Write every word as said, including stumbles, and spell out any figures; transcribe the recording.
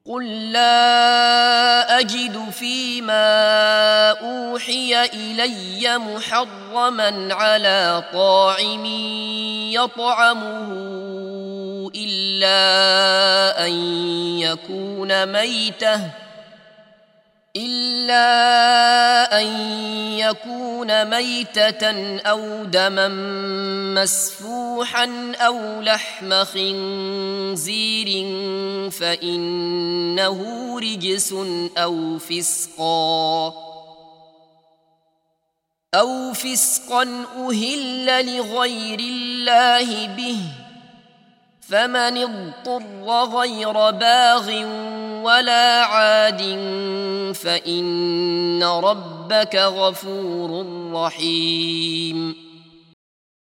قل لا أجد فيما أوحي إلي محرما على طاعم يطعمه إلا أن يكون ميتة إلا أن يكون ميتة أو دما مسفوحا أو لحم خنزير فإنه رجس أو فسقا أو فسقا أهل لغير الله به فمن اضطر غير باغ ولا عاد فإن ربك غفور رحيم